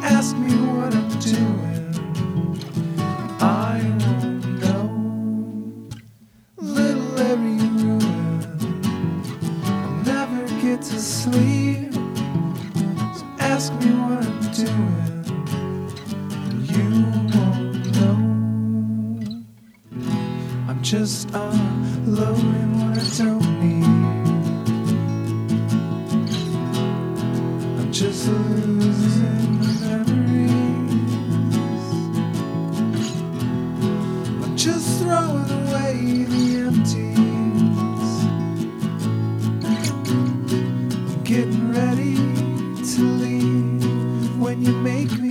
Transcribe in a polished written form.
ask me what I'm doing, I won't know. Little Larry in ruin, I'll never get to sleep. So ask me what I'm doing, and you won't know. I'm just unloading what I don't need. I'm just losing my memories. I'm just throwing away the empties. I'm getting ready to leave when you make me